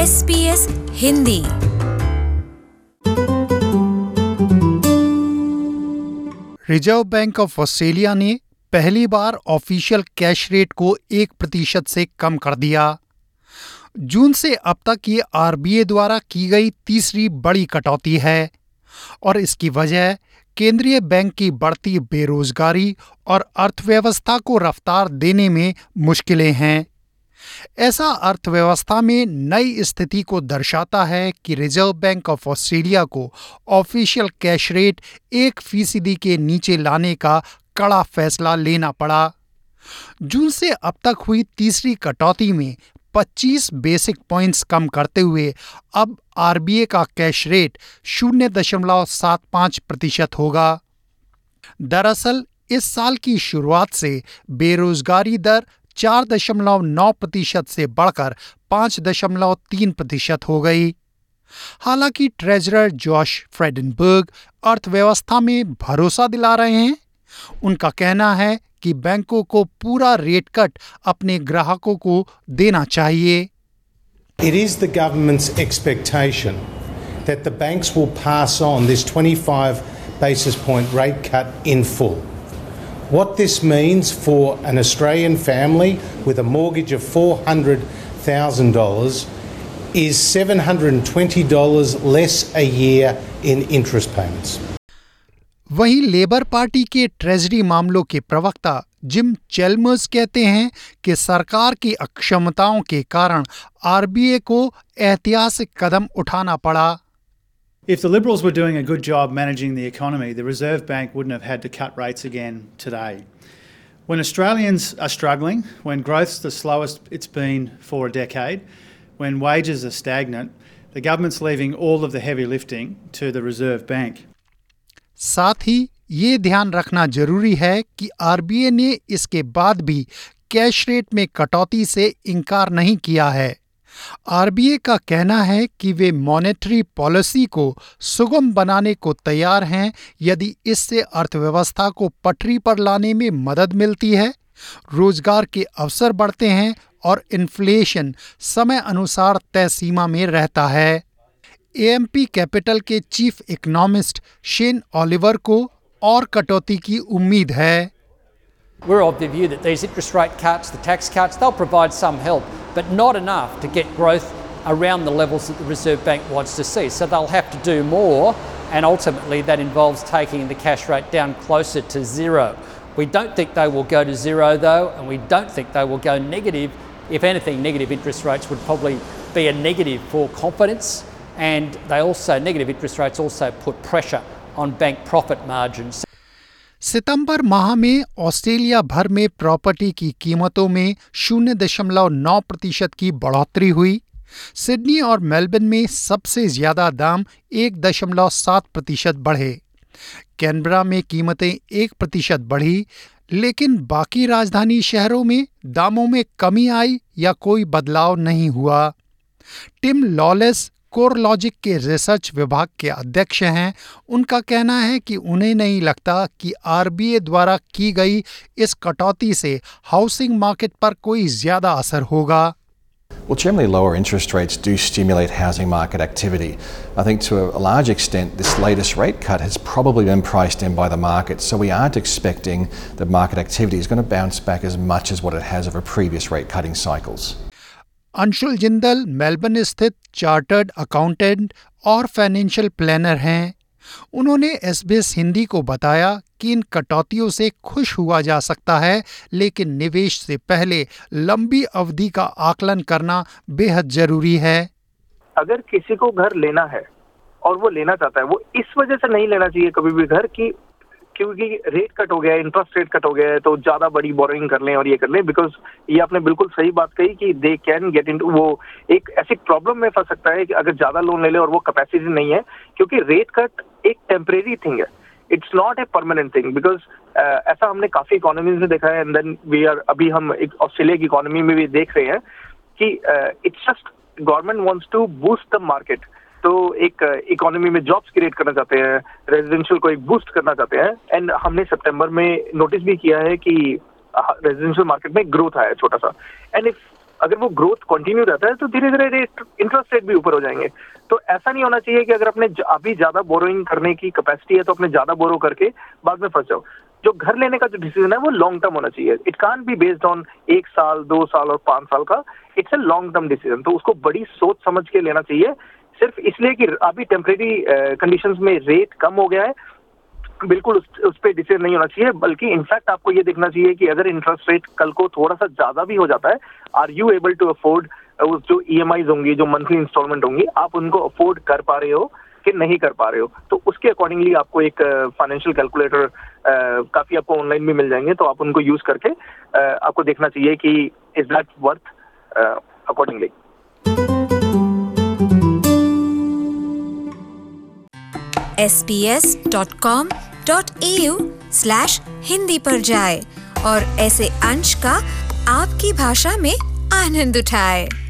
SBS Hindi. Reserve Bank of Australia ने पहली बार official cash rate को 1% से कम कर दिया। जून से अब तक ये आरबीए द्वारा की गई तीसरी बड़ी कटौती है और इसकी वजह केंद्रीय बैंक की बढ़ती बेरोजगारी और अर्थव्यवस्था को रफ्तार देने में मुश्किलें हैं। ऐसा अर्थव्यवस्था में नई स्थिति को दर्शाता है कि रिजर्व बैंक ऑफ ऑस्ट्रेलिया को ऑफिशियल कैश रेट 1% के नीचे लाने का कड़ा फैसला लेना पड़ा। जून से अब तक हुई तीसरी कटौती में 25 बेसिक पॉइंट्स कम करते हुए अब आरबीए का कैश रेट 0.75% होगा। दरअसल इस साल की शुरुआत से बेरोजगारी दर 4.9% से बढ़कर 5.3% हो गई। हालांकि ट्रेजरर जॉश फ्रेडनबर्ग अर्थव्यवस्था में भरोसा दिला रहे हैं। उनका कहना है कि बैंकों को पूरा रेट कट अपने ग्राहकों को देना चाहिए। It is the government's expectation that the banks will pass on this 25 basis point rate cut in full. What this means for an Australian family with a mortgage of $400,000 is $720 less a year in interest payments. वहीं Labor party के treasury मामलों के प्रवक्ता gym चैल्मर्स कहते हैं कि सरकार की अक्षमताओं के कारण आरबीए को ऐतिहासिक कदम उठाना पड़ा। If the Liberals were doing a good job managing the economy, the Reserve Bank wouldn't have had to cut rates again today. When Australians are struggling, when growth's the slowest it's been for a decade, when wages are stagnant, the government's leaving all of the heavy lifting to the Reserve Bank. साथ ही ये ध्यान रखना जरूरी है कि RBA ने इसके बाद भी कैश रेट में कटौती से इनकार नहीं किया है। आरबीए का कहना है कि वे मॉनेटरी पॉलिसी को सुगम बनाने को तैयार हैं यदि इससे अर्थव्यवस्था को पटरी पर लाने में मदद मिलती है, रोजगार के अवसर बढ़ते हैं और इन्फ्लेशन समय अनुसार तय सीमा में रहता है। एएमपी कैपिटल के चीफ इकोनॉमिस्ट शेन ओलिवर को और कटौती की उम्मीद है। We're of the view that these interest rate cuts, the tax cuts, they'll provide some help, but not enough to get growth around the levels that the Reserve Bank wants to see. So they'll have to do more, and ultimately that involves taking the cash rate down closer to zero. We don't think they will go to zero though, and we don't think they will go negative. If anything, negative interest rates would probably be a negative for confidence, and negative interest rates also put pressure on bank profit margins. सितंबर माह में Australia भर में property की कीमतों में 0.9% की बढ़ोतरी हुई। सिडनी और मेलबर्न में सबसे ज्यादा दाम 1.7% बढ़े। कैनबरा में कीमतें 1% बढ़ी, लेकिन बाकी राजधानी शहरों में दामों में कमी आई या कोई बदलाव नहीं हुआ। टिम लॉलेस कोरलॉजिक के रिसर्च विभाग के अध्यक्ष हैं। उनका कहना है कि उन्हें नहीं लगता कि आरबीए द्वारा की गई इस कटौती से हाउसिंग मार्केट पर कोई ज्यादा असर होगा। Well, generally lower interest rates do stimulate housing market activity. I think to a large extent this latest rate cut has probably been priced in by the market, so we aren't expecting that market activity is going to bounce back as much as what it has over previous rate cutting cycles. Anshul Jindal Melbourne स्थित chartered accountant और financial planner हैं। उन्होंने SBS Hindi को बताया कि इन कटौतियों से खुश हुआ जा सकता है, लेकिन निवेश से पहले लंबी अवधि का आकलन करना बेहद जरूरी है। अगर किसी को घर लेना है और वो लेना चाहता है, वो इस वजह से नहीं लेना चाहिए कभी भी घर की क्योंकि रेट कट हो गया है, इंटरेस्ट रेट कट हो गया है तो ज्यादा बड़ी बोरोइंग कर लें और ये कर लें, बिकॉज ये आपने बिल्कुल सही बात कही कि दे कैन गेट इनटू वो एक ऐसी प्रॉब्लम में फंस सकता है कि अगर ज्यादा लोन ले ले और वो कैपेसिटी नहीं है, क्योंकि रेट कट एक टेम्परेरी थिंग है, it's not a permanent thing. Because ऐसा हमने काफी इकोनॉमीज में देखा है एंड देन अभी हम एक ऑस्ट्रेलिया की इकोनॉमी में भी देख रहे हैं कि it's just government wants to boost the market. तो एक इकोनॉमी में जॉब्स क्रिएट करना चाहते हैं, रेजिडेंशियल को एक बूस्ट करना चाहते हैं, एंड हमने सितंबर में नोटिस भी किया है कि रेजिडेंशियल मार्केट में ग्रोथ आया है छोटा सा। एंड इफ अगर वो ग्रोथ कंटिन्यू रहता है तो धीरे धीरे इंटरेस्ट रेट भी ऊपर हो जाएंगे। तो ऐसा नहीं होना चाहिए कि अगर अपने अभी ज्यादा बोरोइंग करने की कैपेसिटी है तो अपने ज्यादा बोरो करके बाद में फंस जाओ। जो घर लेने का जो डिसीजन है वो लॉन्ग टर्म होना चाहिए। It can't be based on 1 साल 2 साल और 5 साल का। It's a long term decision. तो उसको बड़ी सोच समझ के लेना चाहिए। सिर्फ इसलिए कि अभी टेम्परेरी कंडीशंस में रेट कम हो गया है, बिल्कुल उस पर डिसीजन नहीं होना चाहिए। बल्कि इनफैक्ट आपको ये देखना चाहिए कि अगर इंटरेस्ट रेट कल को थोड़ा सा ज्यादा भी हो जाता है, are you able to afford जो EMIs होंगी, जो मंथली इंस्टॉलमेंट होंगी, आप उनको अफोर्ड कर पा रहे हो कि नहीं कर पा रहे हो। तो उसके अकॉर्डिंगली आपको एक फाइनेंशियल कैलकुलेटर काफी आपको ऑनलाइन भी मिल जाएंगे, तो आप उनको यूज करके आपको देखना चाहिए कि is that worth accordingly. sbs.com.au/hindi पर जाए और ऐसे अंश का आपकी भाषा में आनंद उठाए।